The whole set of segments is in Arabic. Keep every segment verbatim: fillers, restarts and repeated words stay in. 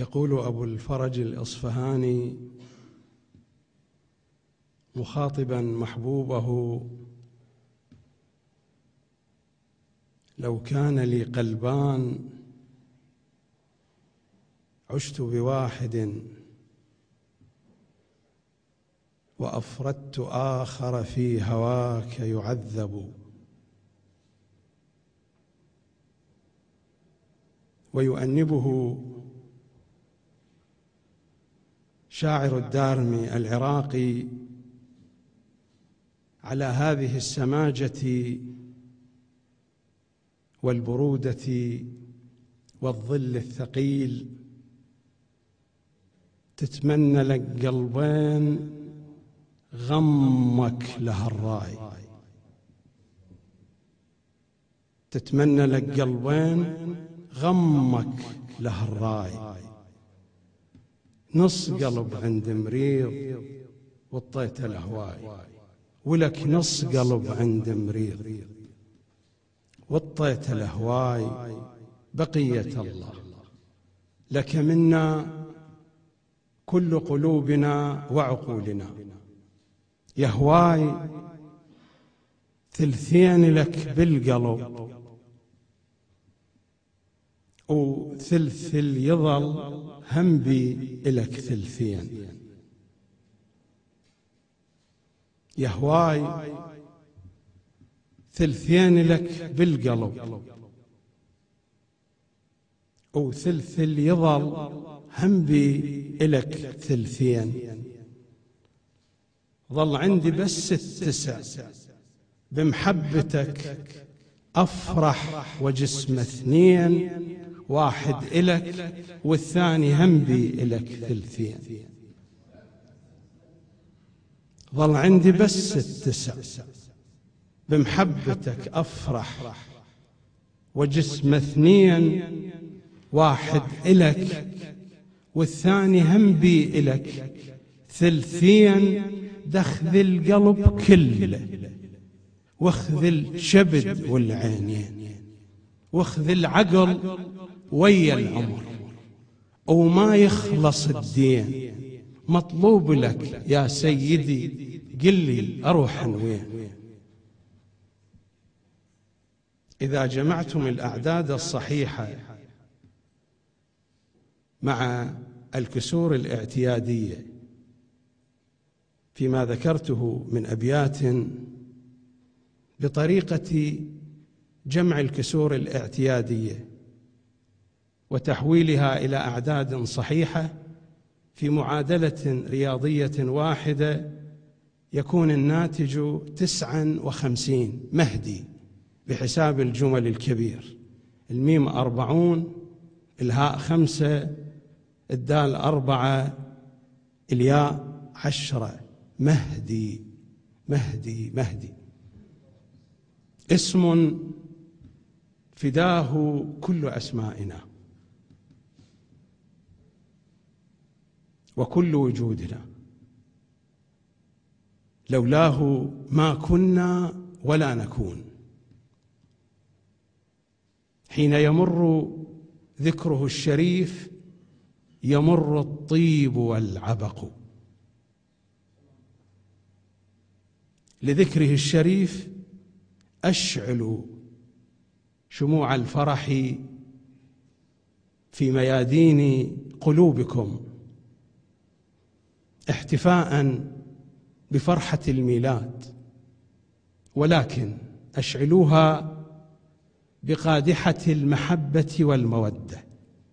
يقول أبو الفرج الأصفهاني مخاطبا محبوبه: لو كان لي قلبان عشت بواحد وأفردت آخر في هواك يعذب. ويؤنبه شاعر الدارمي العراقي على هذه السماجة والبرودة والظل الثقيل: تتمنى لك قلبين غمك لها الراي، تتمنى لك قلبين غمك لها الراي، نص قلب عند مريض وطيت الهواي، ولك نص قلب عند مريض وطيت الهواي، بقية الله لك منا كل قلوبنا وعقولنا، يا هواي ثلثين لك بالقلب وثلث يظل هم بي إلك ثلثين، يا هواي ثلثين لك بالقلب وثلث يظل هم بي إلك ثلثين، ظل عندي بس التسع بمحبتك أفرح وجسم اثنين، واحد إلك والثاني هم بي إلك ثلثين، ظل عندي بس التسع بمحبتك أفرح وجسم اثنين، واحد إلك والثاني هم بي إلك ثلثين، دخذ القلب كله واخذ الشبد والعينين واخذ العقل ويا العمر، وما يخلص الدين، مطلوب لك يا سيدي قل لي أروح وين. إذا جمعتم الأعداد الصحيحة مع الكسور الاعتيادية فيما ذكرته من أبيات بطريقة جمع الكسور الاعتيادية وتحويلها إلى أعداد صحيحة في معادلة رياضية واحدة، يكون الناتج تسعا وخمسين مهدي بحساب الجمل الكبير: الميم أربعون، الهاء خمسة، الدال أربعة، الياء عشرة. مهدي مهدي مهدي، اسم فداه كل أسمائنا وكل وجودنا، لولاه ما كنا ولا نكون. حين يمر ذكره الشريف يمر الطيب والعبق، لذكره الشريف أشعل شموع الفرح في ميادين قلوبكم احتفاء بفرحة الميلاد، ولكن أشعلوها بقادحة المحبة والمودة.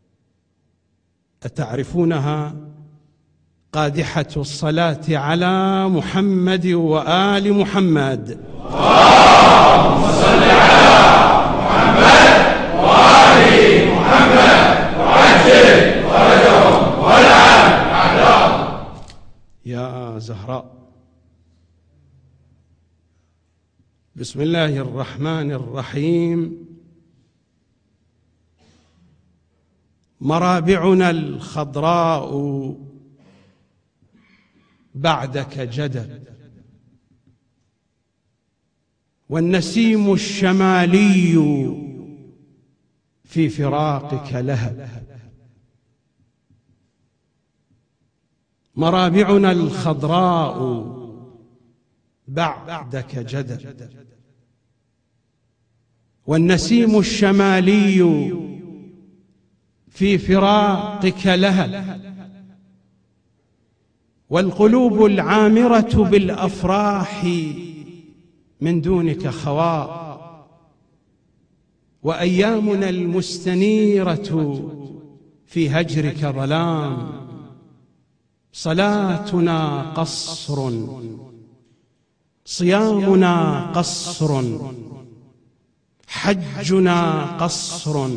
أتعرفونها؟ قادحة الصلاة على محمد وآل محمد. اللهم صل على محمد وآل محمد وعجل فرجهم والعن أعداءهم. يا زهراء. بسم الله الرحمن الرحيم. مرابعنا الخضراء بعدك جدت، والنسيم الشمالي في فراقك لهب، مرابعنا الخضراء بعدك جدت، والنسيم الشمالي في فراقك لهب، والقلوب العامرة بالأفراح من دونك خواء، وأيامنا المستنيرة في هجرك ظلام. صلاتنا قصر، صيامنا قصر، حجنا قصر،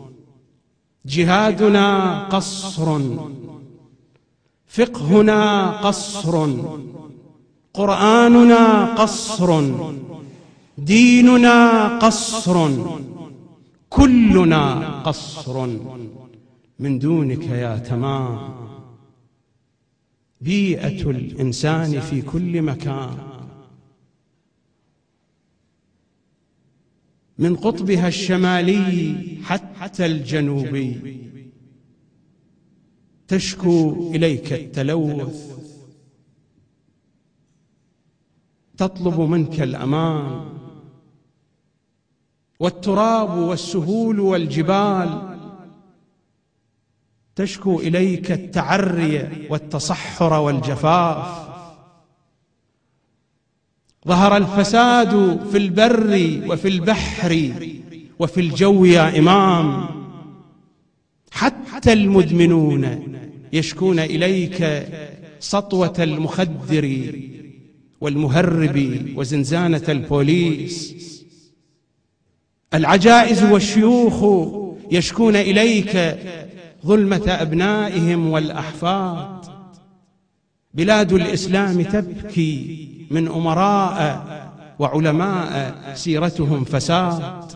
جهادنا قصر، فقهنا قصر، قرآننا قصر، ديننا قصر، كلنا قصر من دونك يا تمام. بيئة الإنسان في كل مكان، من قطبها الشمالي حتى الجنوبي، تشكو إليك التلوث، تطلب منك الأمان، والتراب والسهول والجبال تشكو إليك التعري والتصحر والجفاف. ظهر الفساد في البر وفي البحر وفي الجو يا إمام، حتى المدمنون يشكون إليك سطوة المخدر والمهرب وزنزانة البوليس. العجائز والشيوخ يشكون إليك ظلمة أبنائهم والأحفاد. بلاد الإسلام تبكي من أمراء وعلماء سيرتهم فساد.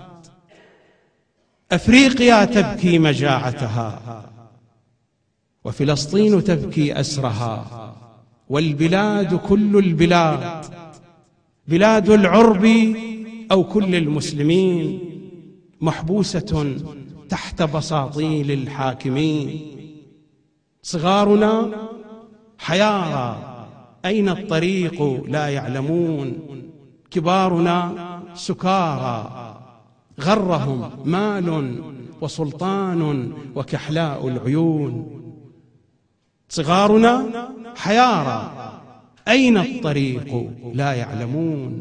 أفريقيا تبكي مجاعتها، وفلسطين تبكي أسرها، والبلاد كل البلاد، بلاد العرب أو كل المسلمين، محبوسة تحت بساطيل الحاكمين. صغارنا حيارى أين الطريق لا يعلمون، كبارنا سكارى غرهم مال وسلطان وكحلاء العيون. صغارنا حيارى أين الطريق لا يعلمون،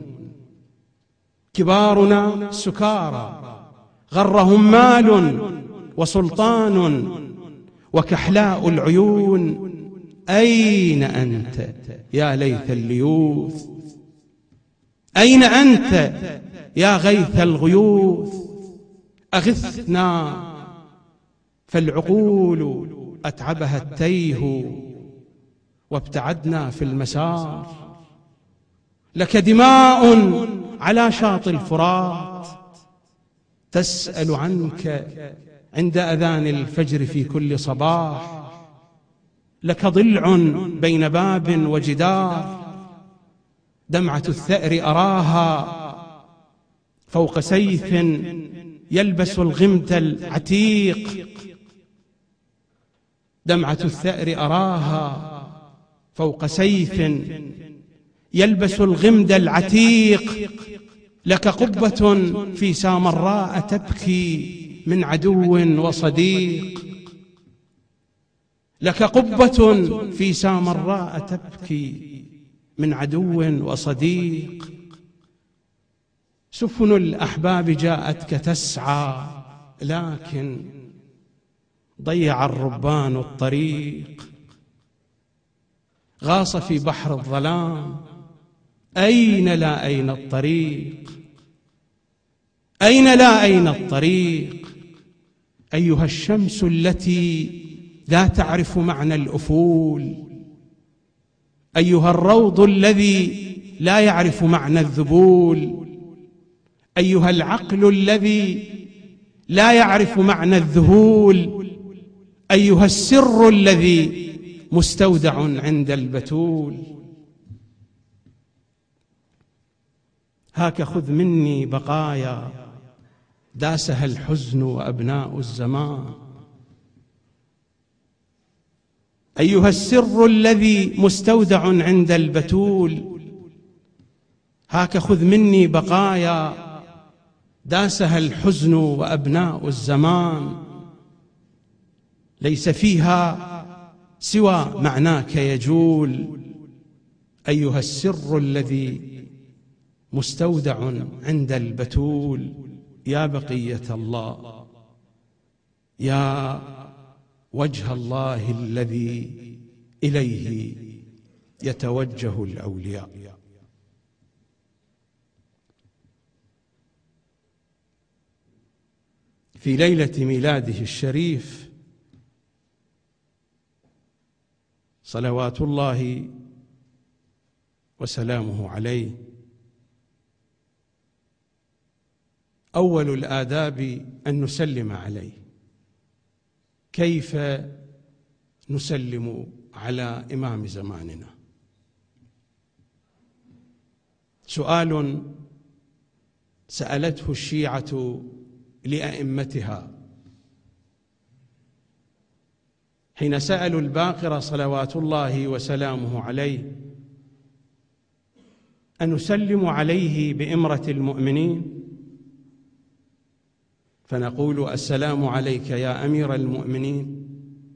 كبارنا سكارى غرهم مال وسلطان وكحلاء العيون. أين أنت يا ليث الليوث، أين أنت يا غيث الغيوث؟ أغثنا فالعقول أتعبها التيه، وابتعدنا في المسار. لك دماء على شاطئ الفرات تسأل عنك عند أذان الفجر في كل صباح. لك ضلع بين باب وجدار، دمعة الثأر أراها فوق سيف يلبس الغمد العتيق. دمعة الثأر أراها فوق سيف يلبس الغمد العتيق. لك قبة في سامراء تبكي من عدو وصديق. لك قبة في سامراء تبكي من عدو وصديق. سفن الأحباب جاءتك تسعى، لكن ضيع الربان الطريق. غاص في بحر الظلام، أين لا أين الطريق، أين لا أين الطريق؟ أيها الشمس التي لا تعرف معنى الأفول، أيها الروض الذي لا يعرف معنى الذبول، أيها العقل الذي لا يعرف معنى الذهول، أيها السر الذي مستودع عند البتول. هاك خذ مني بقايا داسها الحزن وأبناء الزمان. أيها السر الذي مستودع عند البتول، هاك خذ مني بقايا داسها الحزن وأبناء الزمان، ليس فيها سوى معناك يجول. أيها السر الذي مستودع عند البتول، يا بقية الله، يا وجه الله الذي إليه يتوجه الأولياء. في ليلة ميلاده الشريف صلوات الله وسلامه عليه، أول الآداب أن نسلم عليه. كيف نسلم على إمام زماننا؟ سؤال سألته الشيعة لأئمتها حين سألوا الباقر صلوات الله وسلامه عليه أن نسلم عليه بإمرة المؤمنين، فنقول السلام عليك يا أمير المؤمنين.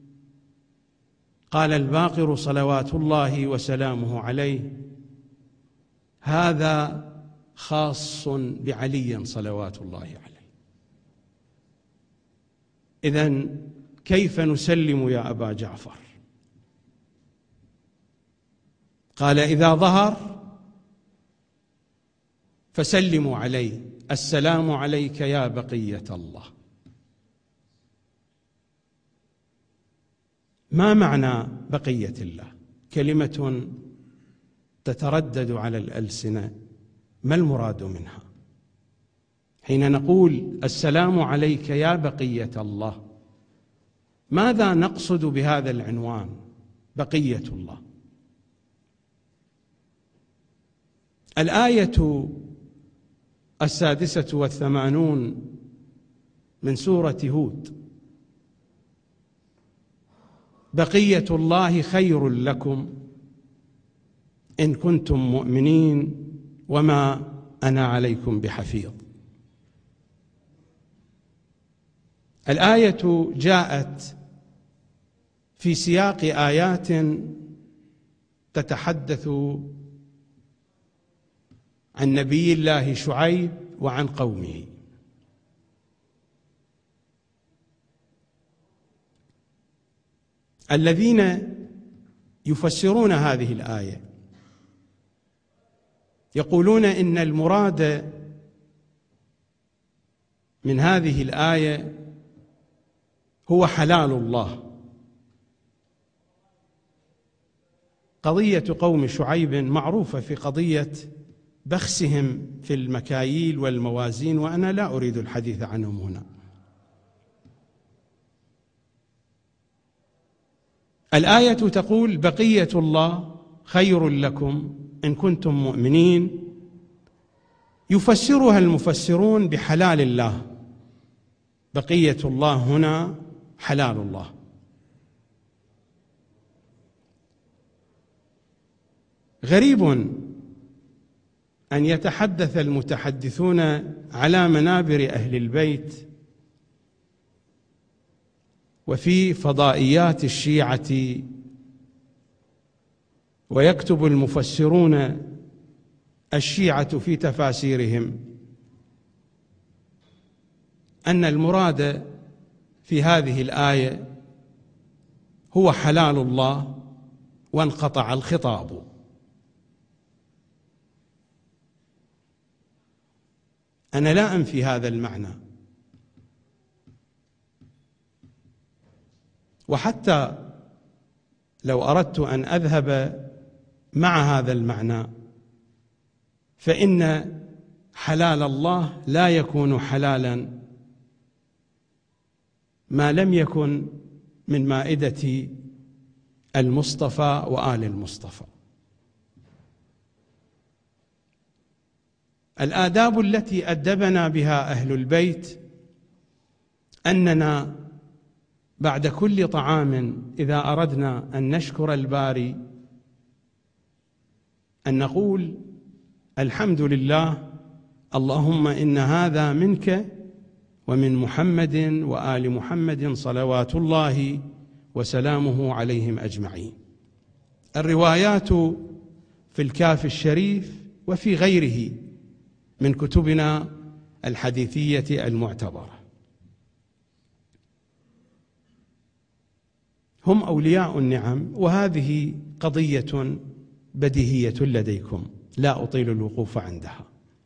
قال الباقر صلوات الله وسلامه عليه: هذا خاص بعلي صلوات الله عليه. إذن كيف نسلم يا أبا جعفر؟ قال: إذا ظهر فسلموا عليه: السلام عليك يا بقية الله. ما معنى بقية الله؟ كلمة تتردد على الألسنة، ما المراد منها؟ حين نقول السلام عليك يا بقية الله، ماذا نقصد بهذا العنوان بقية الله؟ الآية السادسة والثمانون من سورة هود: بقية الله خير لكم إن كنتم مؤمنين وما أنا عليكم بحفيظ. الآية جاءت في سياق آيات تتحدث عن نبي الله شعيب وعن قومه. الذين يفسرون هذه الآية يقولون إن المراد من هذه الآية هو حلال الله. قضية قوم شعيب معروفة في قضية بخسهم في المكاييل والموازين، وأنا لا أريد الحديث عنهم هنا. الآية تقول: بقية الله خير لكم إن كنتم مؤمنين. يفسرها المفسرون بحلال الله. بقية الله هنا حلال الله. غريب أن يتحدث المتحدثون على منابر أهل البيت وفي فضائيات الشيعة، ويكتب المفسرون الشيعة في تفاسيرهم أن المراد في هذه الآية هو حلال الله وانقطع الخطاب. أنا لا أنفي هذا المعنى، وحتى لو أردت أن أذهب مع هذا المعنى فإن حلال الله لا يكون حلالا ما لم يكن من مائدة المصطفى وآل المصطفى. الآداب التي أدبنا بها أهل البيت أننا بعد كل طعام إذا أردنا أن نشكر الباري أن نقول الحمد لله اللهم إن هذا منك ومن محمد وآل محمد صلوات الله وسلامه عليهم أجمعين. الروايات في الكافي الشريف وفي غيره من كتبنا الحديثية المعتبرة. هم أولياء النعم، وهذه قضية بديهية لديكم لا أطيل الوقوف عندها.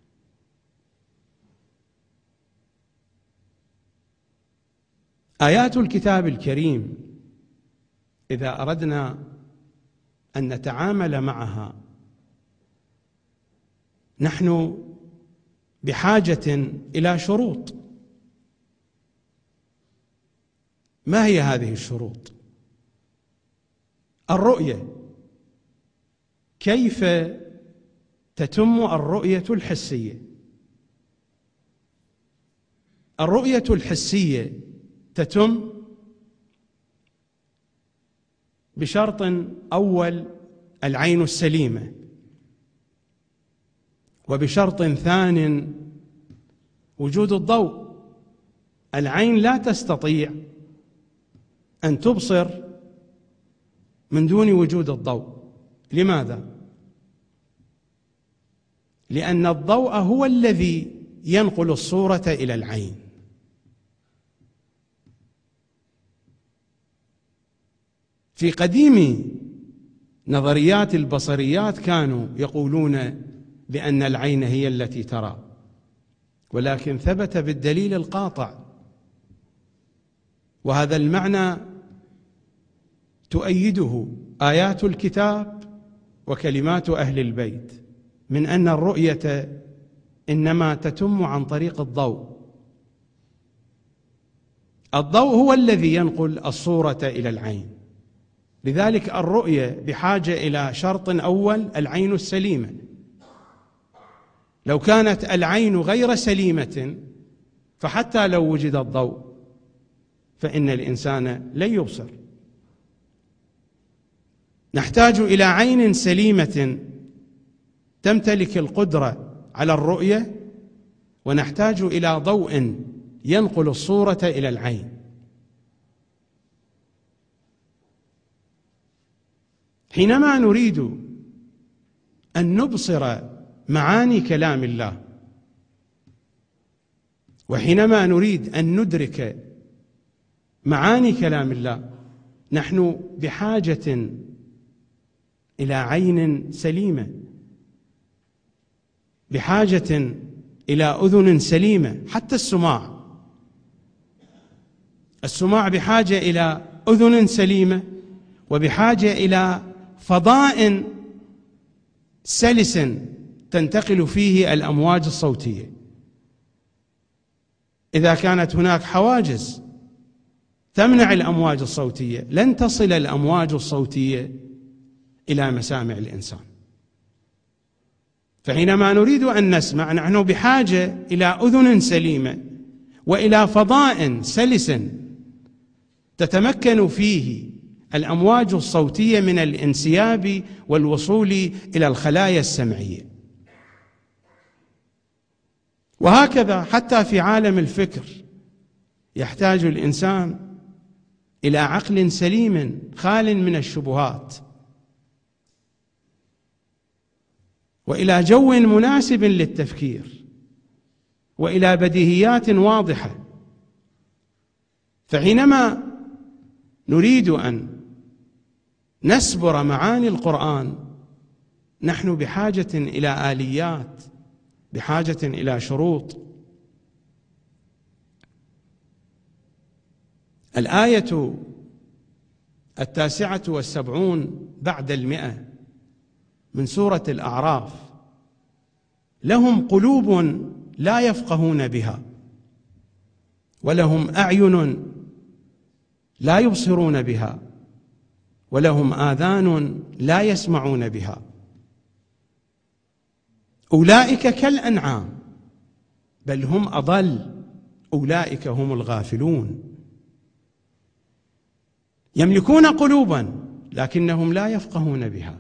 آيات الكتاب الكريم إذا أردنا أن نتعامل معها نحن بحاجة إلى شروط. ما هي هذه الشروط؟ الرؤية، كيف تتم الرؤية الحسية؟ الرؤية الحسية تتم بشرط أول العين السليمة، وبشرط ثان وجود الضوء. العين لا تستطيع أن تبصر من دون وجود الضوء. لماذا؟ لأن الضوء هو الذي ينقل الصورة إلى العين. في قديم نظريات البصريات كانوا يقولون بأن العين هي التي ترى، ولكن ثبت بالدليل القاطع، وهذا المعنى تؤيده آيات الكتاب وكلمات أهل البيت من أن الرؤية إنما تتم عن طريق الضوء. الضوء هو الذي ينقل الصورة إلى العين. لذلك الرؤية بحاجة إلى شرط أول العين السليمة. لو كانت العين غير سليمة فحتى لو وجد الضوء فإن الإنسان لن يبصر. نحتاج إلى عين سليمة تمتلك القدرة على الرؤية، ونحتاج إلى ضوء ينقل الصورة إلى العين. حينما نريد أن نبصر معاني كلام الله، وحينما نريد أن ندرك معاني كلام الله، نحن بحاجة إلى عين سليمة، بحاجة إلى أذن سليمة. حتى السماع السماع بحاجة إلى أذن سليمة، وبحاجة إلى فضاء سلس تنتقل فيه الأمواج الصوتية. إذا كانت هناك حواجز تمنع الأمواج الصوتية لن تصل الأمواج الصوتية إلى مسامع الإنسان. فحينما نريد أن نسمع نحن بحاجة إلى أذن سليمة وإلى فضاء سلس تتمكن فيه الأمواج الصوتية من الانسياب والوصول إلى الخلايا السمعية. وهكذا حتى في عالم الفكر يحتاج الإنسان إلى عقل سليم خال من الشبهات، وإلى جو مناسب للتفكير، وإلى بديهيات واضحة. فحينما نريد أن نسبر معاني القرآن نحن بحاجة إلى آليات، بحاجة إلى شروط. الآية التاسعة والسبعون بعد المئة من سورة الأعراف: لهم قلوب لا يفقهون بها، ولهم أعين لا يبصرون بها، ولهم آذان لا يسمعون بها، أولئك كالأنعام بل هم أضل، أولئك هم الغافلون. يملكون قلوبا لكنهم لا يفقهون بها.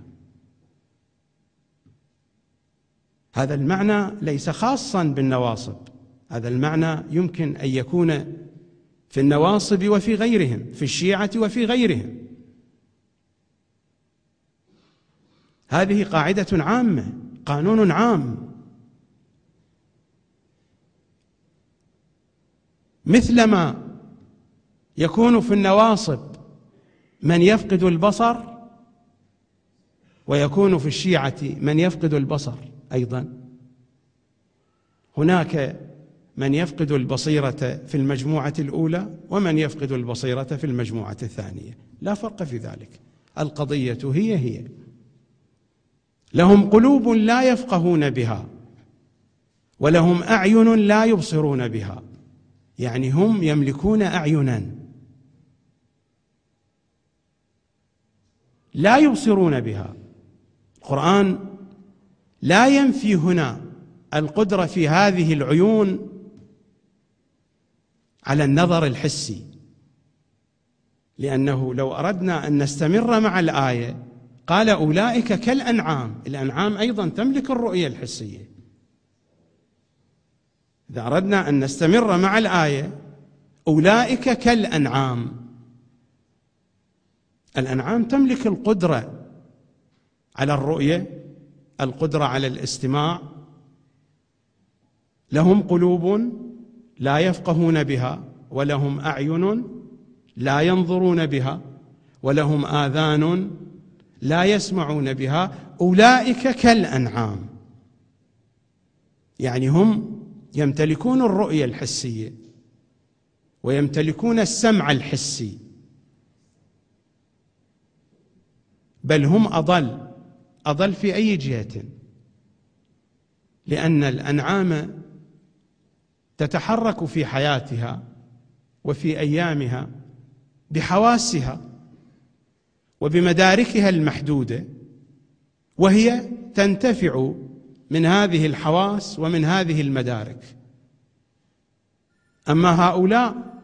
هذا المعنى ليس خاصا بالنواصب، هذا المعنى يمكن أن يكون في النواصب وفي غيرهم، في الشيعة وفي غيرهم. هذه قاعدة عامة، قانون عام. مثلما يكون في النواصب من يفقد البصر، ويكون في الشيعة من يفقد البصر أيضا. هناك من يفقد البصيرة في المجموعة الأولى ومن يفقد البصيرة في المجموعة الثانية، لا فرق في ذلك، القضية هي هي. لهم قلوب لا يفقهون بها ولهم أعين لا يبصرون بها، يعني هم يملكون أعينا لا يبصرون بها. القرآن لا ينفي هنا القدرة في هذه العيون على النظر الحسي، لأنه لو أردنا أن نستمر مع الآية قال أولئك كالأنعام، الأنعام أيضا تملك الرؤية الحسية. إذا أردنا أن نستمر مع الآية أولئك كالأنعام، الأنعام تملك القدرة على الرؤية، القدرة على الاستماع. لهم قلوب لا يفقهون بها ولهم أعين لا ينظرون بها ولهم آذان لا يسمعون بها، أولئك كالأنعام، يعني هم يمتلكون الرؤية الحسية ويمتلكون السمع الحسي، بل هم أضل. أضل في أي جهة؟ لأن الأنعام تتحرك في حياتها وفي أيامها بحواسها وبمداركها المحدودة، وهي تنتفع من هذه الحواس ومن هذه المدارك. أما هؤلاء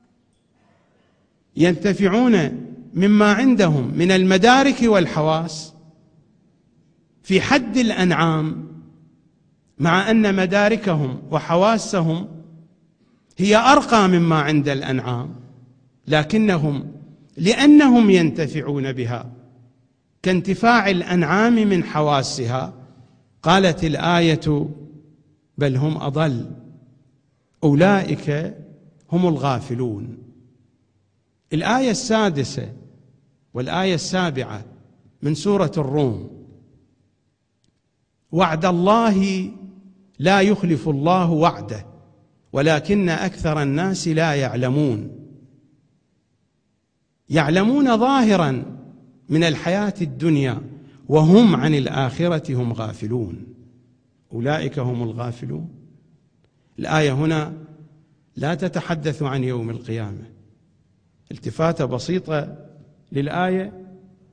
ينتفعون مما عندهم من المدارك والحواس في حد الأنعام، مع أن مداركهم وحواسهم هي أرقى مما عند الأنعام، لكنهم لأنهم ينتفعون بها كانتفاع الأنعام من حواسها، قالت الآية بل هم أضل أولئك هم الغافلون. الآية السادسة والآية السابعة من سورة الروم: وعد الله لا يخلف الله وعده ولكن أكثر الناس لا يعلمون. يعلمون ظاهرا من الحياة الدنيا وهم عن الآخرة هم غافلون. أولئك هم الغافلون. الآية هنا لا تتحدث عن يوم القيامة. التفاتة بسيطة للآية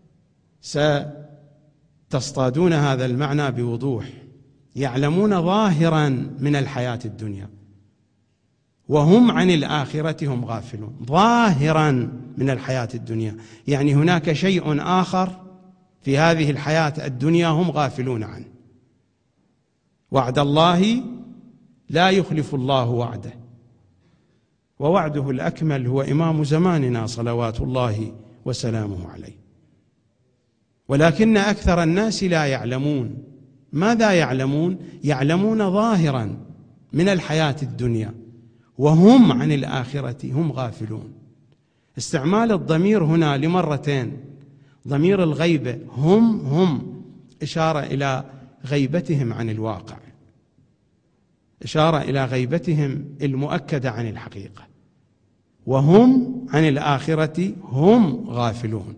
ستصطادون هذا المعنى بوضوح. يعلمون ظاهرا من الحياة الدنيا وهم عن الآخرة هم غافلون. ظاهرا من الحياة الدنيا يعني هناك شيء آخر في هذه الحياة الدنيا هم غافلون عنه. وعد الله لا يخلف الله وعده، ووعده الأكمل هو إمام زماننا صلوات الله وسلامه عليه. ولكن أكثر الناس لا يعلمون. ماذا يعلمون؟ يعلمون ظاهرا من الحياة الدنيا وهم عن الآخرة هم غافلون. استعمال الضمير هنا لمرتين، ضمير الغيبة، هم هم إشارة إلى غيبتهم عن الواقع، إشارة إلى غيبتهم المؤكدة عن الحقيقة، وهم عن الآخرة هم غافلون.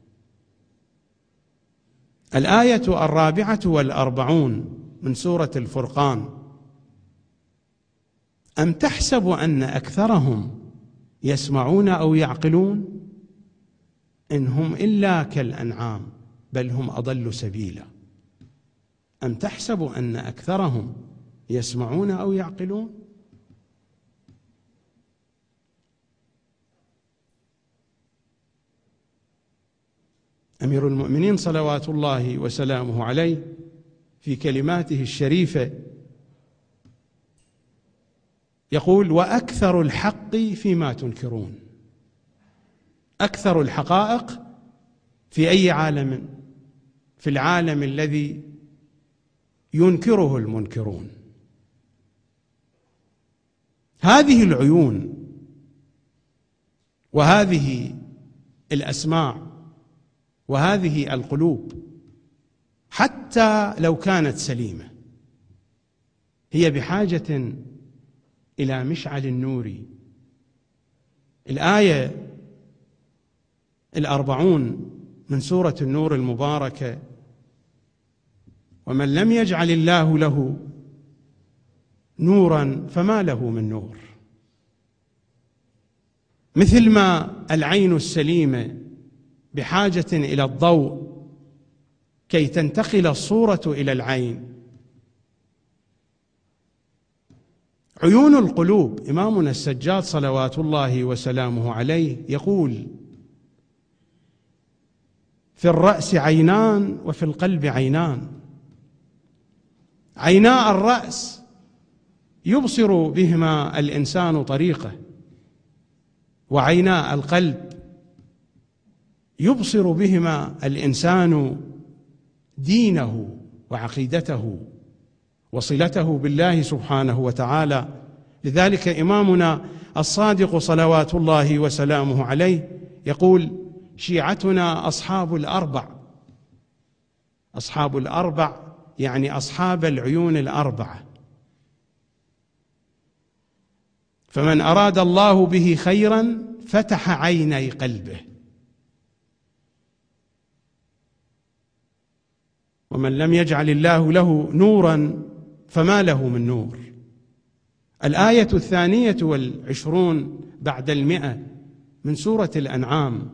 الآية الرابعة والأربعون من سورة الفرقان: أم تحسب أن أكثرهم يسمعون أو يعقلون إن هم إلا كالأنعام بل هم أضل سبيلا. أم تحسب أن أكثرهم يسمعون أو يعقلون؟ أمير المؤمنين صلوات الله وسلامه عليه في كلماته الشريفة يقول: وأكثر الحق فيما تنكرون. أكثر الحقائق في أي عالم؟ في العالم الذي ينكره المنكرون. هذه العيون وهذه الأسماع وهذه القلوب حتى لو كانت سليمة هي بحاجة إلى مشعل النور. الآية الأربعون من سورة النور المباركة: ومن لم يجعل الله له نورا فما له من نور. مثل ما العين السليمة بحاجة إلى الضوء كي تنتقل الصورة إلى العين، عيون القلوب. إمامنا السجاد صلوات الله وسلامه عليه يقول: في الرأس عينان وفي القلب عينان. عينا الرأس يبصر بهما الإنسان طريقه، وعينا القلب يبصر بهما الإنسان دينه وعقيدته وصلته بالله سبحانه وتعالى. لذلك إمامنا الصادق صلوات الله وسلامه عليه يقول: شيعتنا أصحاب الأربع. أصحاب الأربع يعني أصحاب العيون الأربعة. فمن أراد الله به خيرا فتح عيني قلبه، ومن لم يجعل الله له نورا فما له من نور. الآية الثانية والعشرون بعد المئة من سورة الأنعام: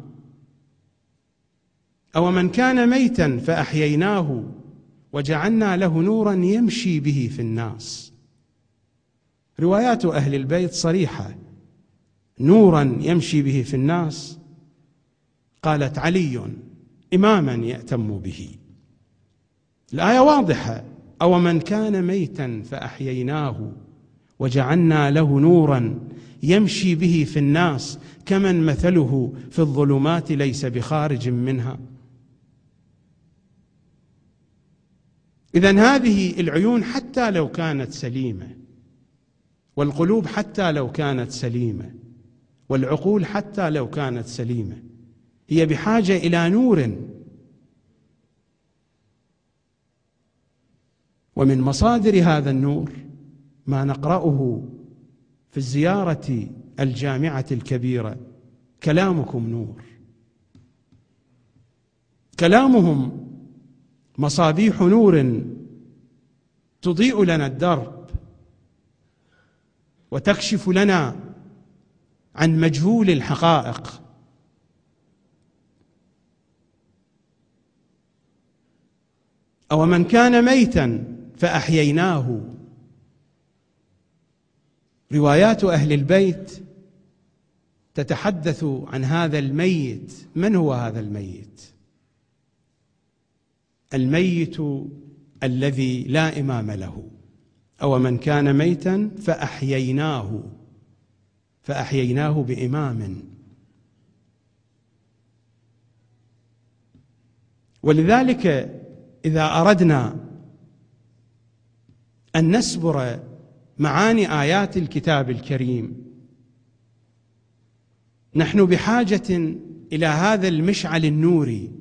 أو من كان ميتا فأحييناه وجعلنا له نورا يمشي به في الناس. روايات أهل البيت صريحة: نورا يمشي به في الناس. قالت علي: إماما يأتم به. الآية واضحة: أو من كان ميتا فأحييناه وجعلنا له نورا يمشي به في الناس كمن مثله في الظلمات ليس بخارج منها. إذن هذه العيون حتى لو كانت سليمة، والقلوب حتى لو كانت سليمة، والعقول حتى لو كانت سليمة، هي بحاجة إلى نور. ومن مصادر هذا النور ما نقرأه في الزيارة الجامعة الكبيرة: كلامكم نور. كلامهم مصابيح نور تضيء لنا الدرب وتكشف لنا عن مجهول الحقائق. أو من كان ميتا فأحييناه. روايات أهل البيت تتحدث عن هذا الميت. من هو هذا الميت؟ الميت الذي لا إمام له. أو من كان ميتا فأحييناه، فأحييناه بإمام. ولذلك إذا أردنا أن نسبر معاني آيات الكتاب الكريم نحن بحاجة إلى هذا المشعل النوري،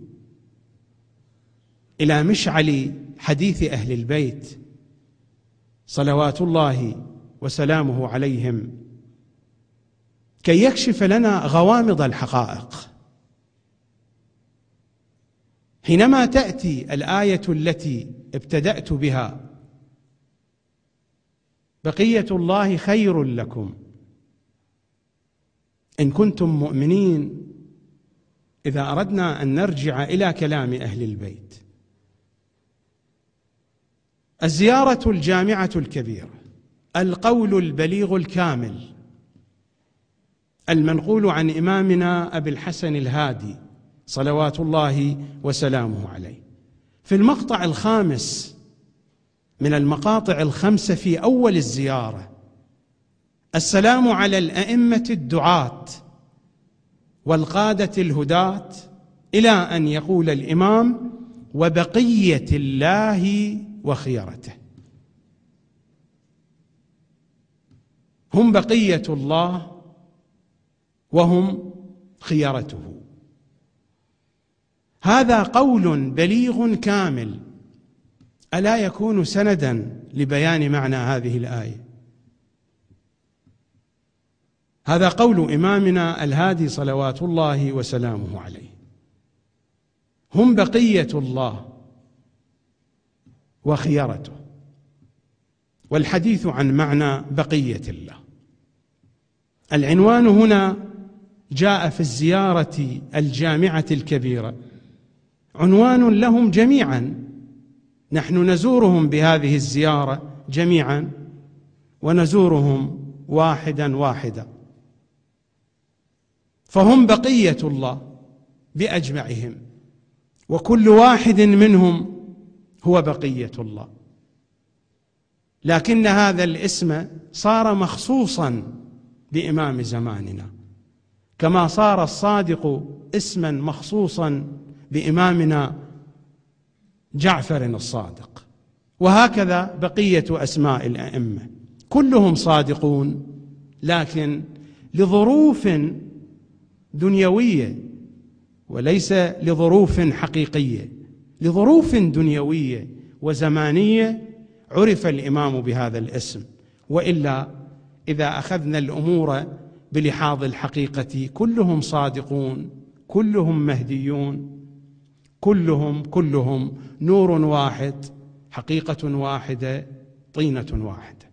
إلى مشعل حديث أهل البيت صلوات الله وسلامه عليهم، كي يكشف لنا غوامض الحقائق. حينما تأتي الآية التي ابتدأت بها: بقية الله خير لكم إن كنتم مؤمنين، إذا أردنا أن نرجع إلى كلام أهل البيت، الزيارة الجامعة الكبيرة، القول البليغ الكامل المنقول عن إمامنا أبي الحسن الهادي صلوات الله وسلامه عليه. في المقطع الخامس من المقاطع الخمسة في أول الزيارة: السلام على الأئمة الدعاة والقادة الهداة، إلى أن يقول الإمام: وبقية الله وخيرته. هم بقية الله وهم خيرته. هذا قول بليغ كامل، ألا يكون سندا لبيان معنى هذه الآية؟ هذا قول إمامنا الهادي صلوات الله وسلامه عليه: هم بقية الله وخيرته. والحديث عن معنى بقية الله، العنوان هنا جاء في الزيارة الجامعة الكبيرة، عنوان لهم جميعا. نحن نزورهم بهذه الزيارة جميعا ونزورهم واحدا واحدا، فهم بقية الله بأجمعهم، وكل واحد منهم هو بقية الله. لكن هذا الاسم صار مخصوصا بإمام زماننا، كما صار الصادق اسما مخصوصا بإمامنا جعفر الصادق. وهكذا بقية أسماء الأئمة كلهم صادقون، لكن لظروف دنيوية وليس لظروف حقيقية، لظروف دنيوية وزمانية عرف الإمام بهذا الاسم. وإلا إذا أخذنا الأمور بلحاظ الحقيقة كلهم صادقون، كلهم مهديون، كلهم كلهم نور واحد، حقيقة واحدة، طينة واحدة.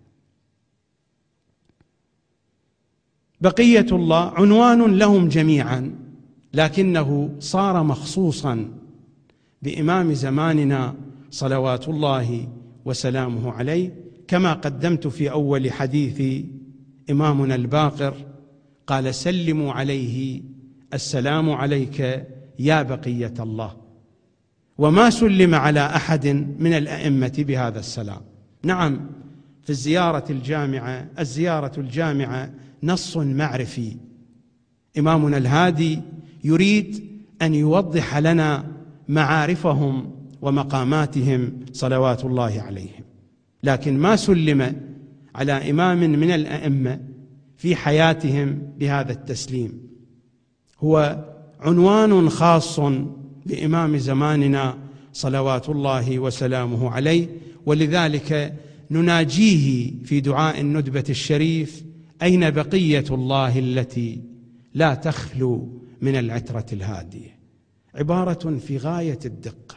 بقية الله عنوان لهم جميعا، لكنه صار مخصوصا بإمام زماننا صلوات الله وسلامه عليه، كما قدمت في أول حديث إمامنا الباقر قال: سلموا عليه السلام عليك يا بقية الله. وما سلم على أحد من الأئمة بهذا السلام. نعم، في الزيارة الجامعة الزيارة الجامعة نص معرفي، إمامنا الهادي يريد أن يوضح لنا معارفهم ومقاماتهم صلوات الله عليهم، لكن ما سلم على إمام من الأئمة في حياتهم بهذا التسليم. هو عنوان خاص بإمام زماننا صلوات الله وسلامه عليه، ولذلك نناجيه في دعاء الندبة الشريف: أين بقية الله التي لا تخلو من العترة الهادية. عبارة في غاية الدقة،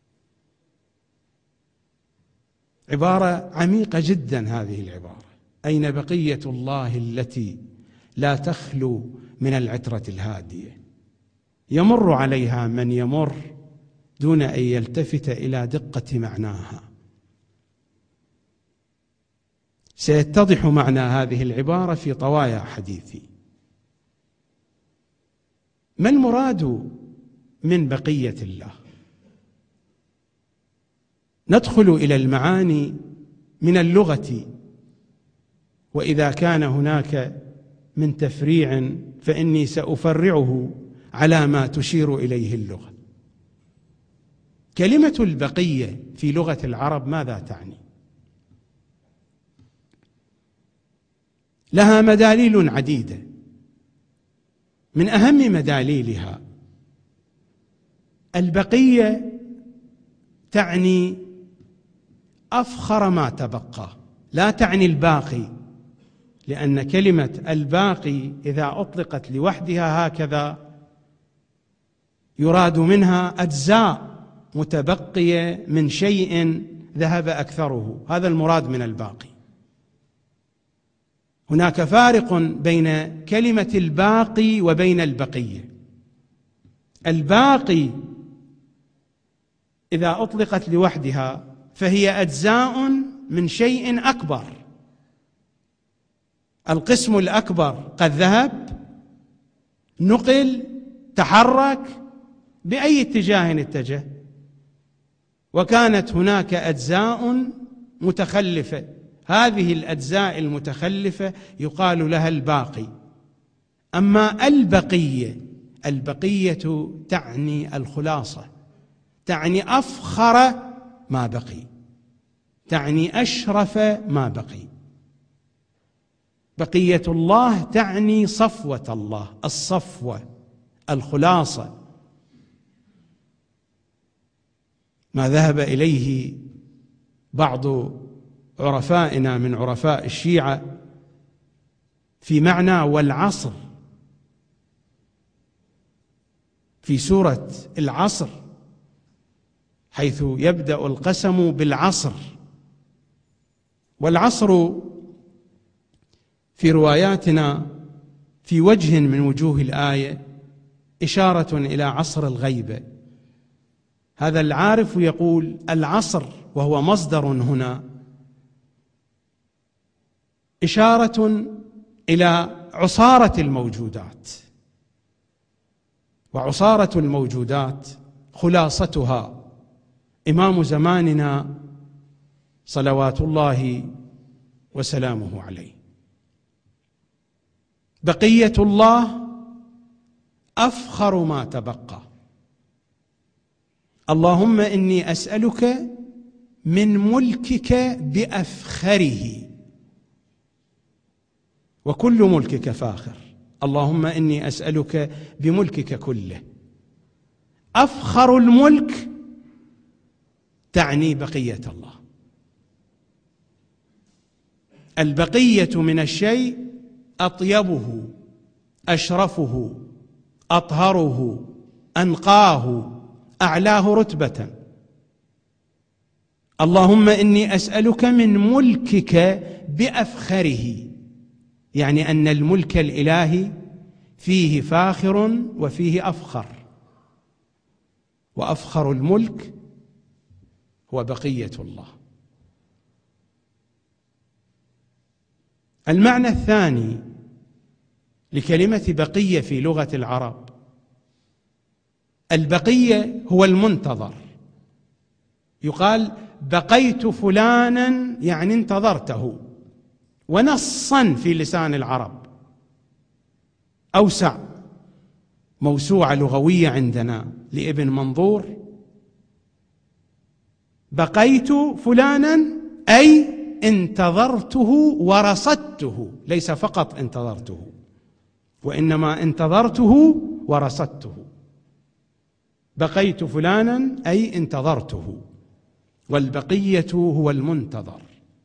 عبارة عميقة جدا هذه العبارة: أين بقية الله التي لا تخلو من العترة الهادية. يمر عليها من يمر دون أن يلتفت إلى دقة معناها. سيتضح معنى هذه العبارة في طوايا حديثي. ما المراد من بقية الله؟ ندخل إلى المعاني من اللغة، وإذا كان هناك من تفريع فإني سأفرعه على ما تشير إليه اللغة. كلمة البقية في لغة العرب ماذا تعني؟ لها مداليل عديدة، من أهم مداليلها البقية تعني أفخر ما تبقى، لا تعني الباقي، لأن كلمة الباقي إذا أطلقت لوحدها هكذا يراد منها أجزاء متبقية من شيء ذهب أكثره، هذا المراد من الباقي. هناك فارق بين كلمة الباقي وبين البقية. الباقي إذا أطلقت لوحدها فهي أجزاء من شيء أكبر، القسم الأكبر قد ذهب، نقل، تحرك، بأي اتجاه اتجه، وكانت هناك أجزاء متخلفة، هذه الأجزاء المتخلفة يقال لها الباقي. أما البقية، البقية تعني الخلاصة، تعني أفخر ما بقي، تعني أشرف ما بقي. بقية الله تعني صفوة الله، الصفوة، الخلاصة، ما ذهب إليه بعض عرفائنا من عرفاء الشيعة في معنى والعصر، في سورة العصر، حيث يبدأ القسم بالعصر. والعصر في رواياتنا في وجه من وجوه الآية إشارة إلى عصر الغيبة. هذا العارف يقول العصر، وهو مصدر هنا، إشارة إلى عصارة الموجودات، وعصارة الموجودات خلاصتها إمام زماننا صلوات الله وسلامه عليه. بقية الله أفخر ما تبقى. اللهم إني أسألك من ملكك بأفخره، وكل ملكك فاخر، اللهم إني أسألك بملكك كله. أفخر الملك تعني بقية الله. البقية من الشيء أطيبه، أشرفه، أطهره، أنقاه، أعلاه رتبة. اللهم إني أسألك من ملكك بأفخره، يعني أن الملك الإلهي فيه فاخر وفيه أفخر، وأفخر الملك هو بقية الله. المعنى الثاني لكلمة بقية في لغة العرب، البقية هو المنتظر. يقال بقيت فلانا يعني انتظرته، ونصا في لسان العرب أوسع موسوعة لغوية عندنا لابن منظور، بقيت فلانا أي انتظرته ورصدته، ليس فقط انتظرته، وإنما انتظرته ورصدته. بقيت فلانا أي انتظرته، والبقية هو المنتظر.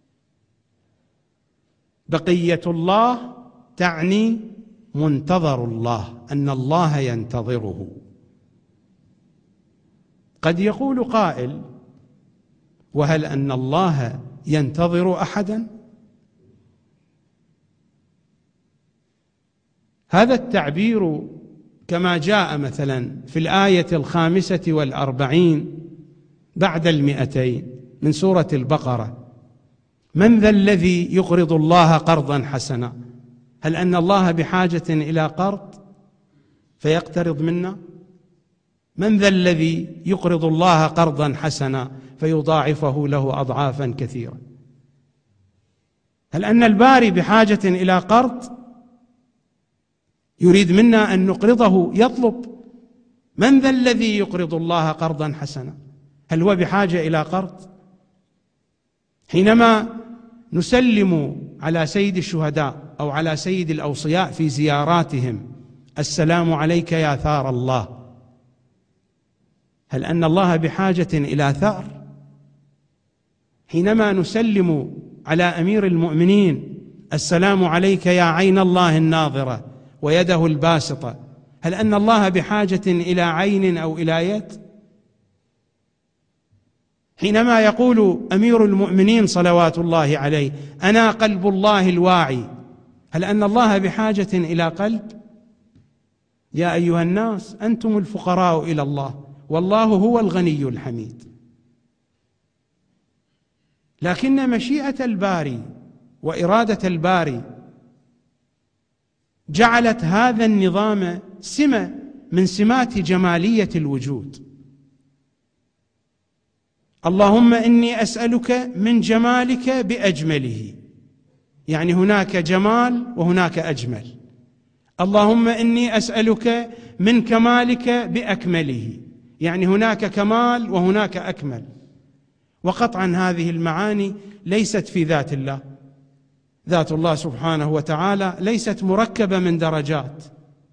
بقية الله تعني منتظر الله، أن الله ينتظره. قد يقول قائل: وهل أن الله ينتظر أحدا؟ هذا التعبير كما جاء مثلا في الآية الخامسة والأربعين بعد المئتين من سورة البقرة: من ذا الذي يقرض الله قرضا حسنا؟ هل أن الله بحاجة إلى قرض فيقترض منا؟ من ذا الذي يقرض الله قرضا حسنا فيضاعفه له أضعافا كثيرة؟ هل أن الباري بحاجة إلى قرض يريد منا أن نقرضه؟ يطلب: من ذا الذي يقرض الله قرضا حسنا؟ هل هو بحاجة إلى قرض؟ حينما نسلم على سيد الشهداء أو على سيد الأوصياء في زياراتهم: السلام عليك يا ثار الله، هل أن الله بحاجة إلى ثأر؟ حينما نسلم على أمير المؤمنين: السلام عليك يا عين الله الناظرة ويده الباسطة، هل أن الله بحاجة إلى عين أو إلى يد؟ حينما يقول أمير المؤمنين صلوات الله عليه: أنا قلب الله الواعي، هل أن الله بحاجة إلى قلب؟ يا أيها الناس أنتم الفقراء إلى الله والله هو الغني الحميد. لكن مشيئة الباري وإرادة الباري جعلت هذا النظام سمة من سمات جمالية الوجود. اللهم إني أسألك من جمالك بأجمله، يعني هناك جمال وهناك أجمل. اللهم إني أسألك من كمالك بأكمله، يعني هناك كمال وهناك أكمل. وقطعا هذه المعاني ليست في ذات الله. ذات الله سبحانه وتعالى ليست مركبة من درجات،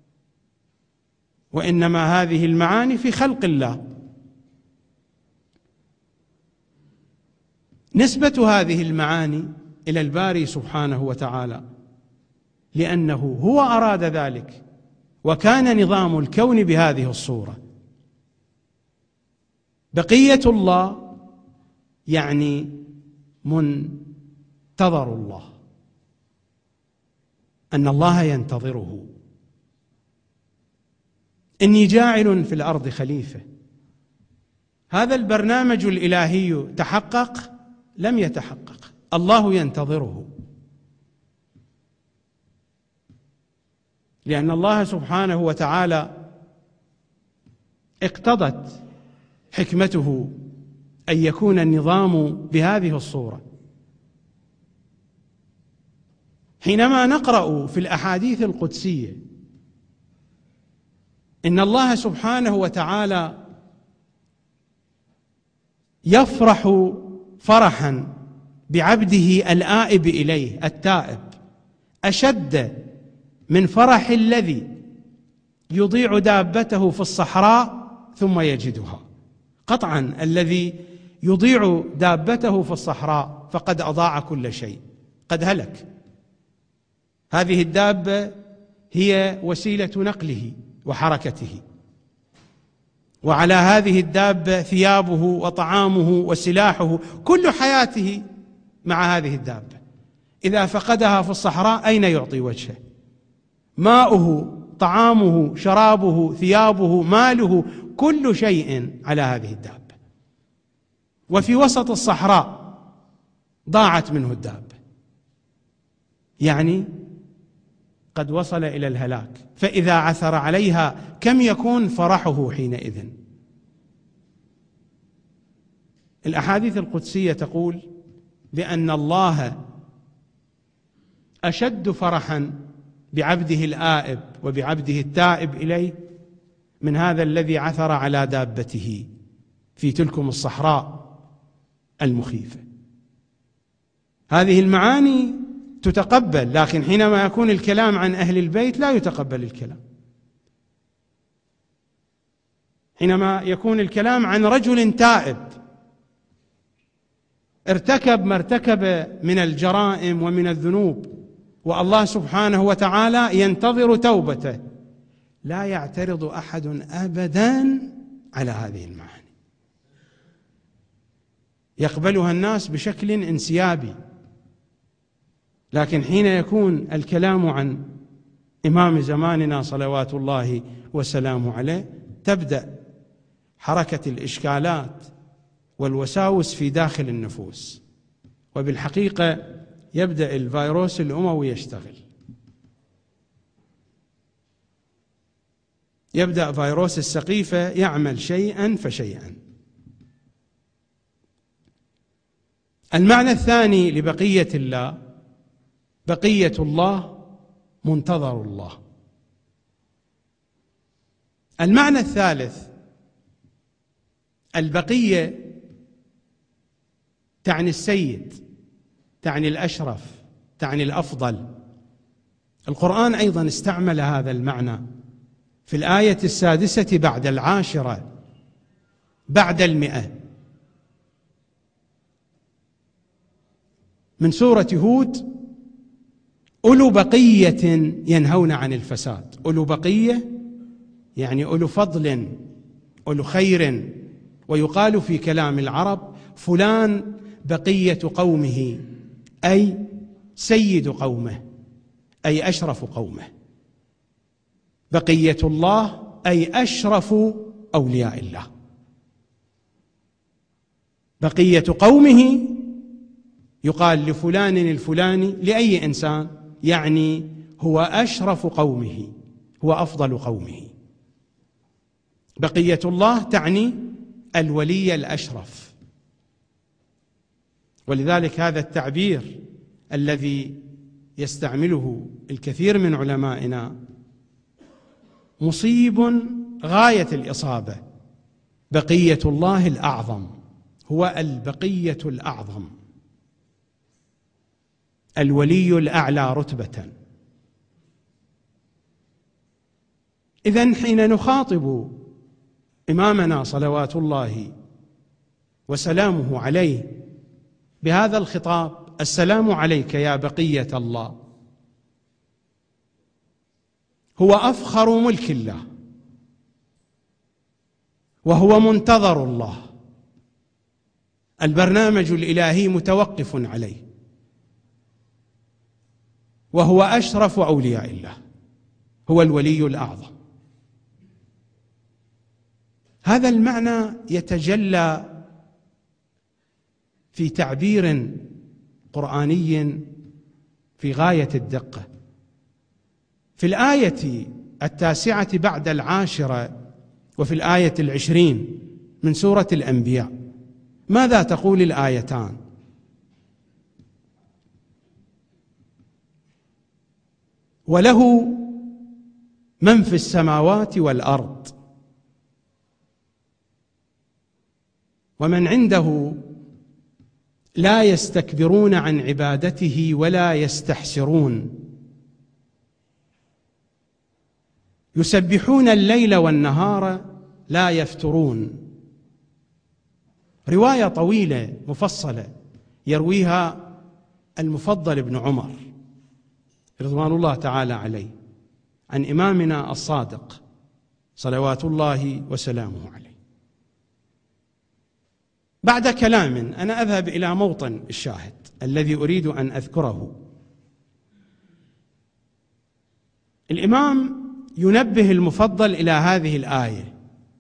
وإنما هذه المعاني في خلق الله. نسبة هذه المعاني إلى الباري سبحانه وتعالى لأنه هو أراد ذلك، وكان نظام الكون بهذه الصورة. بقية الله يعني منتظر الله، أن الله ينتظره. إني جاعل في الأرض خليفة، هذا البرنامج الإلهي تحقق؟ لم يتحقق، الله ينتظره، لأن الله سبحانه وتعالى اقتضت حكمته أن يكون النظام بهذه الصورة. حينما نقرأ في الأحاديث القدسية إن الله سبحانه وتعالى يفرح فرحا بعبده الآئب إليه التائب أشد من فرح الذي يضيع دابته في الصحراء ثم يجدها. قطعا الذي يضيع دابته في الصحراء فقد أضاع كل شيء، قد هلك. هذه الدابة هي وسيلة نقله وحركته، وعلى هذه الدابة ثيابه وطعامه وسلاحه، كل حياته مع هذه الدابة. إذا فقدها في الصحراء أين يعطي وجهه؟ ماؤه، طعامه، شرابه، ثيابه، ماله، كل شيء على هذه الدابة. وفي وسط الصحراء ضاعت منه الدابة، يعني قد وصل إلى الهلاك. فإذا عثر عليها كم يكون فرحه حينئذ؟ الأحاديث القدسية تقول بأن الله أشد فرحا بعبده الآئب وبعبده التائب إليه من هذا الذي عثر على دابته في تلكم الصحراء المخيفة. هذه المعاني تتقبل، لكن حينما يكون الكلام عن أهل البيت لا يتقبل الكلام. حينما يكون الكلام عن رجل تائب ارتكب ما ارتكب من الجرائم ومن الذنوب، والله سبحانه وتعالى ينتظر توبته، لا يعترض أحد أبدا على هذه المعاني، يقبلها الناس بشكل انسيابي. لكن حين يكون الكلام عن إمام زماننا صلوات الله وسلامه عليه تبدأ حركة الإشكالات والوساوس في داخل النفوس، وبالحقيقة يبدأ الفيروس الأموي يشتغل. يبدأ فيروس السقيفة يعمل شيئا فشيئا. المعنى الثاني لبقية الله، بقية الله منتظر الله. المعنى الثالث، البقية تعني السيد، تعني الأشرف، تعني الأفضل. القرآن أيضا استعمل هذا المعنى في الآية السادسة بعد العاشرة بعد المئة من سورة هود: أولو بقية ينهون عن الفساد. أولو بقية يعني أولو فضل، أولو خير. ويقال في كلام العرب فلان بقية قومه، أي سيد قومه، أي أشرف قومه. بقية الله أي أشرف أولياء الله. بقية قومه يقال لفلان الفلاني لأي إنسان، يعني هو أشرف قومه، هو أفضل قومه. بقية الله تعني الولي الأشرف، ولذلك هذا التعبير الذي يستعمله الكثير من علمائنا مصيب غاية الإصابة. بقية الله الأعظم هو البقية الأعظم، الولي الأعلى رتبة. إذن حين نخاطب إمامنا صلوات الله وسلامه عليه بهذا الخطاب: السلام عليك يا بقية الله، هو أفخر ملك الله، وهو منتظر الله، البرنامج الإلهي متوقف عليه، وهو أشرف أولياء الله، هو الولي الأعظم. هذا المعنى يتجلى في تعبير قرآني في غاية الدقة. في الآية التاسعة بعد العاشرة وفي الآية العشرين من سورة الأنبياء، ماذا تقول الآيتان؟ وله من في السماوات والأرض ومن عنده لا يستكبرون عن عبادته ولا يستحسرون يسبحون الليل والنهار لا يفترون. رواية طويلة مفصلة يرويها المفضل بن عمر رضوان الله تعالى عليه عن إمامنا الصادق صلوات الله وسلامه عليه. بعد كلام أنا أذهب إلى موطن الشاهد الذي أريد أن أذكره. الإمام ينبه المفضل إلى هذه الآية: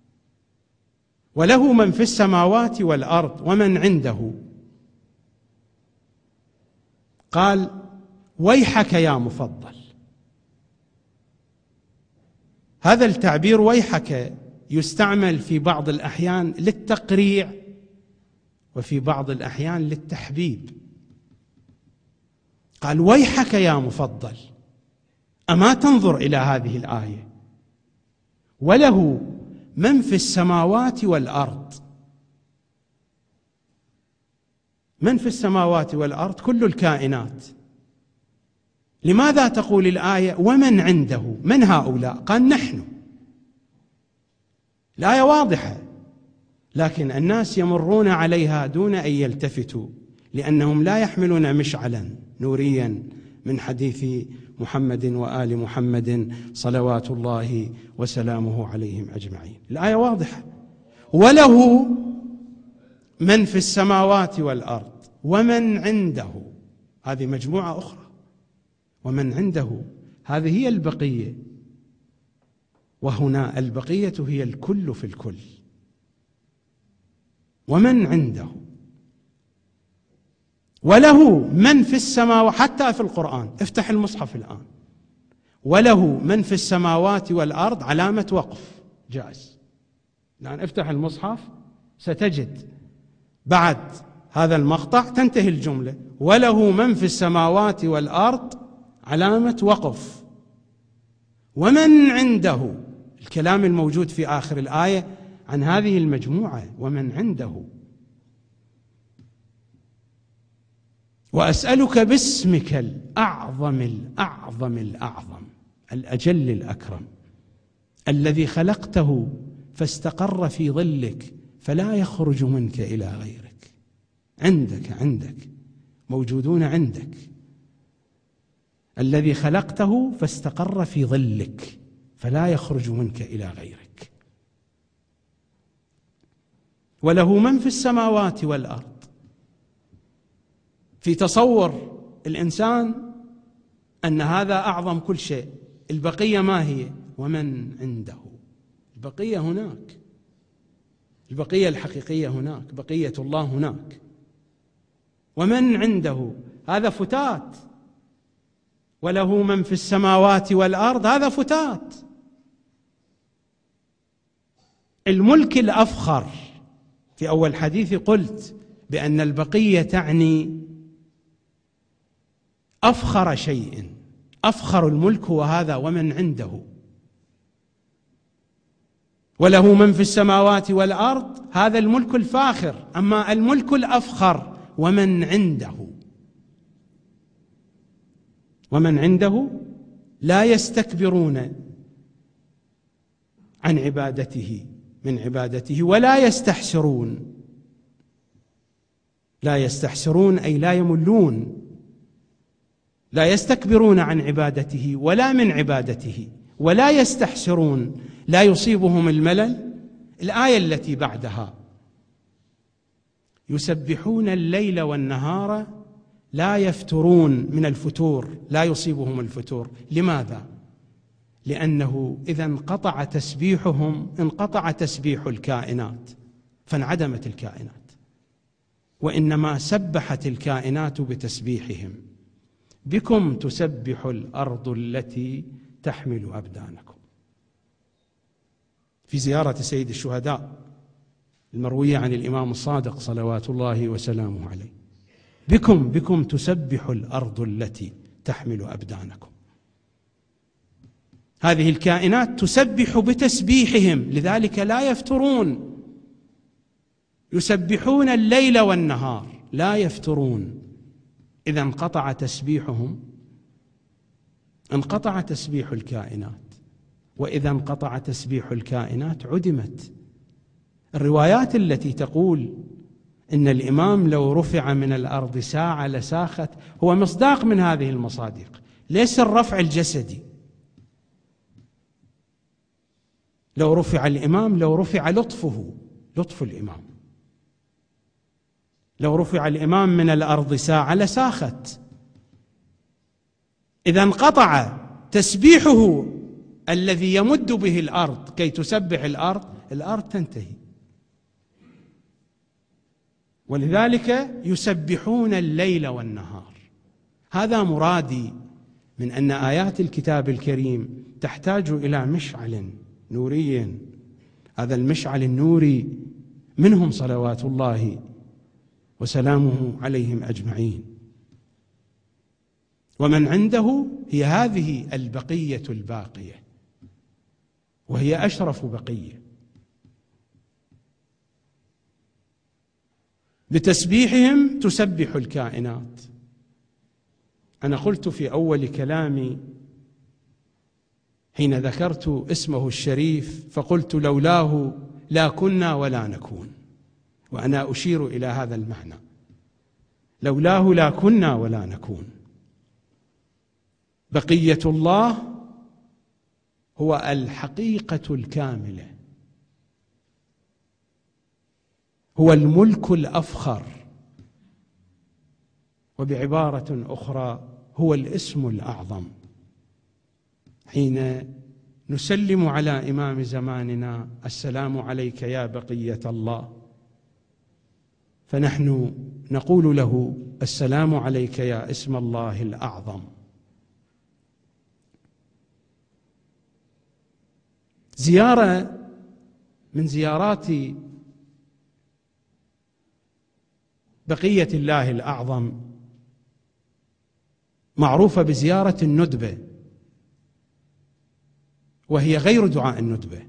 وله من في السماوات والأرض ومن عنده. قال: ويحك يا مفضل. هذا التعبير ويحك يستعمل في بعض الأحيان للتقريع وفي بعض الأحيان للتحبيب. قال: ويحك يا مفضل، أما تنظر إلى هذه الآية: وله من في السماوات والأرض. من في السماوات والأرض كل الكائنات. لماذا تقول الآية ومن عنده؟ من هؤلاء؟ قال: نحن. الآية واضحة، لكن الناس يمرون عليها دون أن يلتفتوا، لأنهم لا يحملون مشعلا نوريا من حديث محمد وآل محمد صلوات الله وسلامه عليهم أجمعين. الآية واضحة: وله من في السماوات والأرض ومن عنده. هذه مجموعة أخرى. ومن عنده هذه هي البقية، وهنا البقية هي الكل في الكل. ومن عنده وله من في السماوات. حتى في القرآن افتح المصحف الآن: وله من في السماوات والأرض علامة وقف جائز. الآن افتح المصحف ستجد بعد هذا المقطع تنتهي الجملة: وله من في السماوات والأرض علامة وقف. ومن عنده، الكلام الموجود في آخر الآية عن هذه المجموعة: ومن عنده. وأسألك باسمك الأعظم الأعظم الأعظم الأجل الأكرم الذي خلقته فاستقر في ظلك فلا يخرج منك إلى غيرك. عندك عندك موجودون عندك. الذي خلقته فاستقر في ظلك فلا يخرج منك إلى غيرك. وله من في السماوات والأرض. في تصور الإنسان أن هذا أعظم كل شيء. البقية ما هي؟ ومن عنده. البقية هناك، البقية الحقيقية هناك، بقية الله هناك. ومن عنده هذا فتات. وله من في السماوات والأرض هذا فتات. الملك الأفخر. في أول حديث قلت بأن البقية تعني أفخر شيء، أفخر الملك هو هذا ومن عنده، وله من في السماوات والأرض، هذا الملك الفاخر. أما الملك الأفخر ومن عنده، ومن عنده لا يستكبرون عن عبادته من عبادته ولا يستحسرون. لا يستحسرون أي لا يملون، لا يستكبرون عن عبادته ولا من عبادته، ولا يستحسرون لا يصيبهم الملل. الآية التي بعدها يسبحون الليل والنهار لا يفترون من الفتور، لا يصيبهم الفتور. لماذا؟ لأنه إذا انقطع تسبيحهم انقطع تسبيح الكائنات، فانعدمت الكائنات، وإنما سبحت الكائنات بتسبيحهم. بكم تسبح الأرض التي تحمل أبدانكم. في زيارة سيد الشهداء المروية عن الإمام الصادق صلوات الله وسلامه عليه، بكم بكم تسبح الأرض التي تحمل أبدانكم. هذه الكائنات تسبح بتسبيحهم، لذلك لا يفترون، يسبحون الليل والنهار لا يفترون. إذا انقطع تسبيحهم انقطع تسبيح الكائنات، وإذا انقطع تسبيح الكائنات عدمت. الروايات التي تقول إن الإمام لو رفع من الأرض ساعة لساخت هو مصداق من هذه المصادق، ليس الرفع الجسدي. لو رفع الإمام لو رفع لطفه، لطف الإمام، لو رفع الإمام من الأرض ساعة لساخت. إذا انقطع تسبيحه الذي يمد به الأرض كي تسبح الأرض، الأرض تنتهي. ولذلك يسبحون الليل والنهار. هذا مرادي من أن آيات الكتاب الكريم تحتاج إلى مشعل نوري. هذا المشعل النوري منهم صلوات الله وسلامه عليهم أجمعين. ومن عنده هي هذه البقية الباقية، وهي أشرف بقية. بتسبيحهم تسبح الكائنات. أنا قلت في أول كلامي حين ذكرت اسمه الشريف فقلت لولاه لا كنا ولا نكون، وأنا أشير إلى هذا المعنى، لولاه لا كنا ولا نكون. بقية الله هو الحقيقة الكاملة، هو الملك الأفخر، وبعبارة أخرى هو الاسم الأعظم. حين نسلم على إمام زماننا السلام عليك يا بقية الله، فنحن نقول له السلام عليك يا اسم الله الأعظم. زيارة من زيارات بقية الله الأعظم معروفة بزيارة الندبة، وهي غير دعاء الندبة.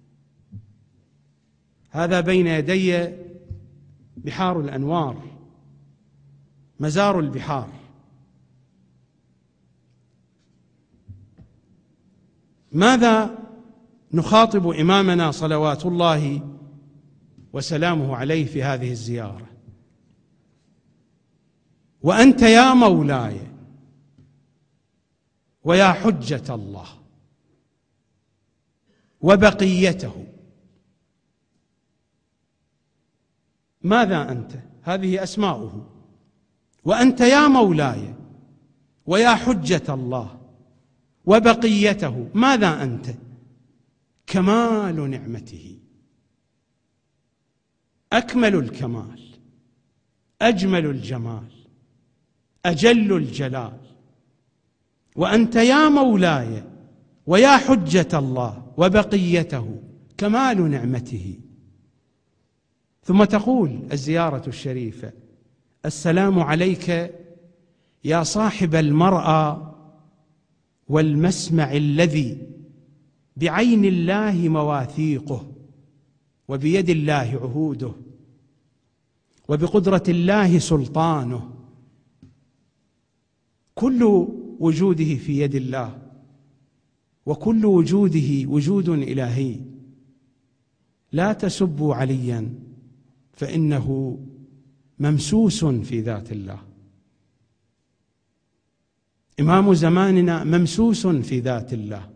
هذا بين يدي بحار الأنوار، مزار البحار. ماذا نخاطب إمامنا صلوات الله وسلامه عليه في هذه الزيارة؟ وأنت يا مولاي ويا حجة الله وبقيته. ماذا أنت؟ هذه أسماؤه. وأنت يا مولاي ويا حجة الله وبقيته. ماذا أنت؟ كمال نعمته، أكمل الكمال، أجمل الجمال، أجل الجلال. وأنت يا مولاي ويا حجة الله وبقيته كمال نعمته. ثم تقول الزيارة الشريفة: السلام عليك يا صاحب المرأى والمسمع الذي بعين الله مواثيقه وبيد الله عهوده وبقدرة الله سلطانه. كل وجوده في يد الله، وكل وجوده وجود إلهي. لا تسبوا عليا فإنه ممسوس في ذات الله. إمام زماننا ممسوس في ذات الله.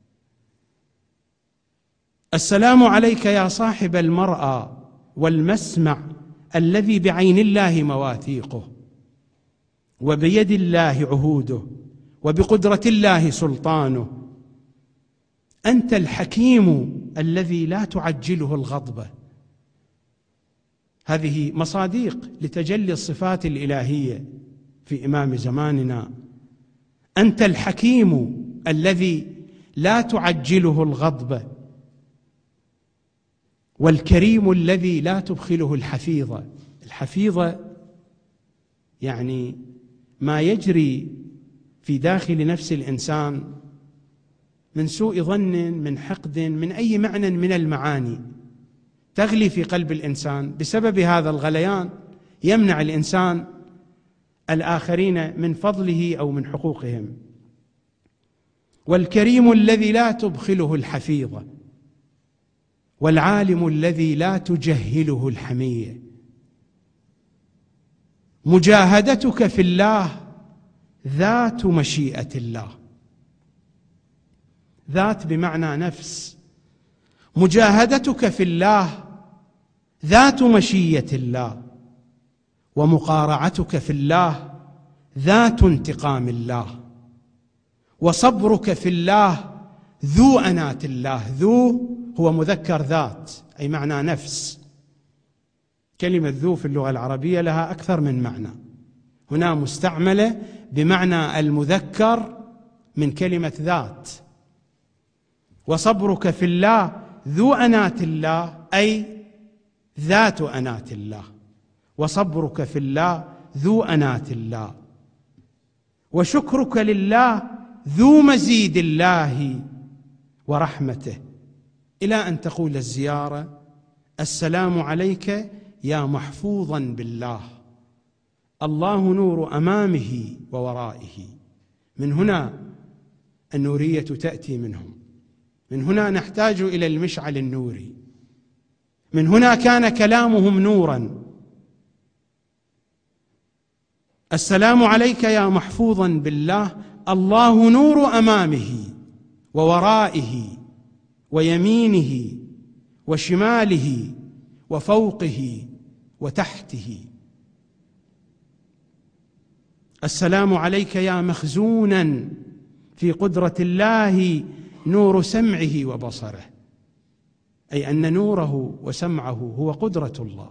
السلام عليك يا صاحب المرأى والمسمع الذي بعين الله مواثيقه وبيد الله عهوده وبقدرة الله سلطانه. أنت الحكيم الذي لا تعجله الغضبة. هذه مصاديق لتجلي الصفات الإلهية في إمام زماننا. أنت الحكيم الذي لا تعجله الغضبة، والكريم الذي لا تبخله الحفيظة. الحفيظة يعني ما يجري في داخل نفس الإنسان من سوء ظن، من حقد، من أي معنى من المعاني تغلي في قلب الإنسان. بسبب هذا الغليان يمنع الإنسان الآخرين من فضله أو من حقوقهم. والكريم الذي لا تبخله الحفيظة، والعالم الذي لا تجهله الحمية. مجاهدتك في الله ذات مشيئة الله. ذات بمعنى نفس. مجاهدتك في الله ذات مشيئة الله، ومقارعتك في الله ذات انتقام الله، وصبرك في الله ذو أناة الله. ذو هو مذكر ذات، أي معنى نفس. كلمة ذو في اللغة العربية لها أكثر من معنى. هنا مستعملة بمعنى المذكر من كلمة ذات. وصبرك في الله ذو أناة الله، أي ذات أناة الله. وصبرك في الله ذو أناة الله. وشكرك لله ذو مزيد الله ورحمته. إلى أن تقول الزيارة: السلام عليك يا محفوظا بالله، الله نور أمامه وورائه. من هنا النورية تأتي منهم. من هنا نحتاج إلى المشعل النوري. من هنا كان كلامهم نورا. السلام عليك يا محفوظا بالله، الله نور أمامه وورائه ويمينه وشماله وفوقه وتحته. السلام عليك يا مخزونا في قدرة الله نور سمعه وبصره، أي أن نوره وسمعه هو قدرة الله.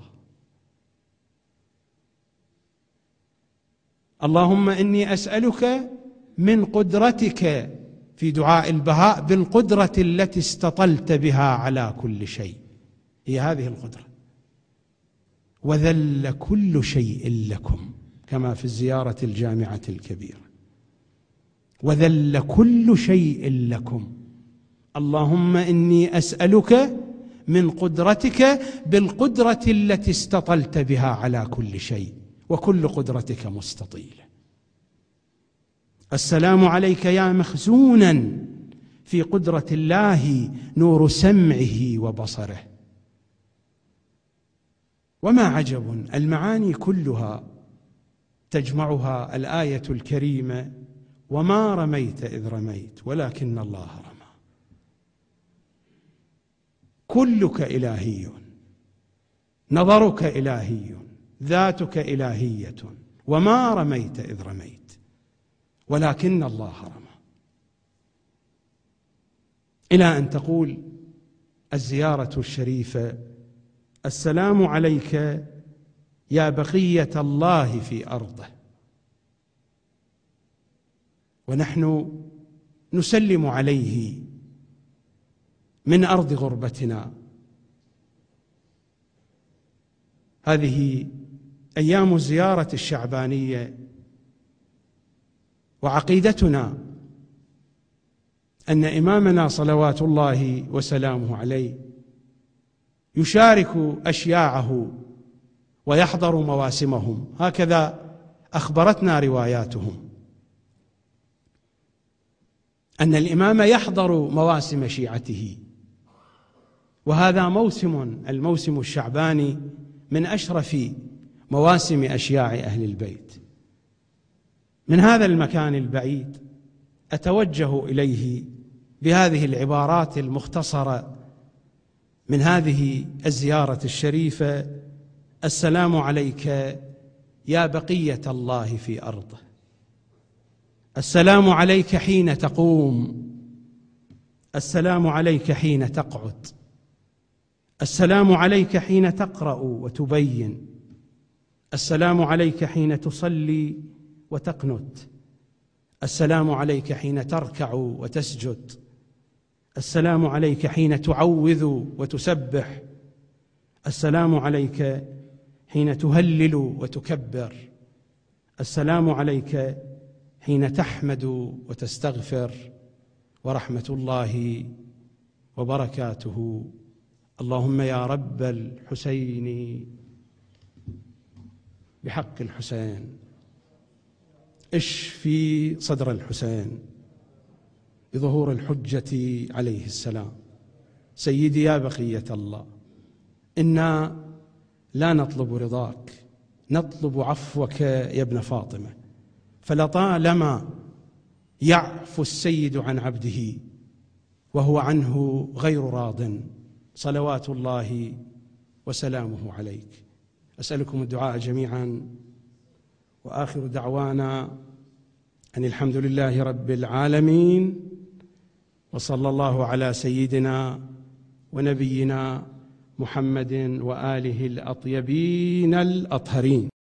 اللهم إني أسألك من قدرتك في دعاء البهاء بالقدرة التي استطلت بها على كل شيء. هي هذه القدرة. وذل كل شيء لكم، كما في الزيارة الجامعة الكبيرة. وذل كل شيء لكم. اللهم إني أسألك من قدرتك بالقدرة التي استطلت بها على كل شيء، وكل قدرتك مستطيلة. السلام عليك يا مخزونا في قدرة الله نور سمعه وبصره. وما عجب، المعاني كلها تجمعها الآية الكريمة: وما رميت إذ رميت ولكن الله رمى. كلك إلهي، نظرك إلهي، ذاتك إلهية. وما رميت إذ رميت ولكن الله رمى. إلى أن تقول الزيارة الشريفة: السلام عليك يا بقية الله في أرضه. ونحن نسلم عليه من أرض غربتنا. هذه أيام الزيارة الشعبانية، وعقيدتنا أن إمامنا صلوات الله وسلامه عليه يشارك أشياعه ويحضر مواسمهم، هكذا أخبرتنا رواياتهم أن الإمام يحضر مواسم شيعته، وهذا موسم الموسم الشعباني من أشرف مواسم أشياع أهل البيت. من هذا المكان البعيد أتوجه إليه بهذه العبارات المختصرة من هذه الزيارة الشريفة: السلام عليك يا بقية الله في أرضه، السلام عليك حين تقوم، السلام عليك حين تقعد، السلام عليك حين تقرأ وتبين، السلام عليك حين تصلي وتقنت، السلام عليك حين تركع وتسجد، السلام عليك حين تعوذ وتسبح، السلام عليك حين تهلل وتكبر، السلام عليك حين تحمد وتستغفر، ورحمة الله وبركاته. اللهم يا رب الحسين بحق الحسين اشفي صدر الحسين بظهور الحجة عليه السلام. سيدي يا بقية الله، إنا لا نطلب رضاك، نطلب عفوك يا ابن فاطمة، فلطالما يعفو السيد عن عبده وهو عنه غير راض، صلوات الله وسلامه عليك. أسألكم الدعاء جميعا، وآخر دعوانا أن الحمد لله رب العالمين، وصلى الله على سيدنا ونبينا محمد وآله الأطيبين الأطهرين.